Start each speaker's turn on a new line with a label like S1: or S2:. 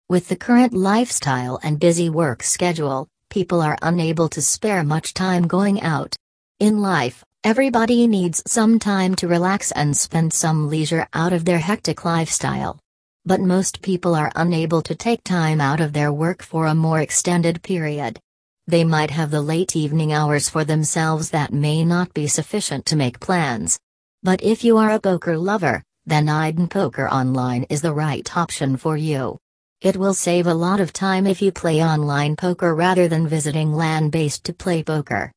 S1: With the current lifestyle and busy work schedule, people are unable to spare much time going out. In life, everybody needs some time to relax and spend some leisure out of their hectic lifestyle. But most people are unable to take time out of their work for a more extended period. They might have the late evening hours for themselves that may not be sufficient to make plans. But if you are a poker lover, then Eden Poker Online is the right option for you. It will save a lot of time if you play online poker rather than visiting LAN-based to play poker.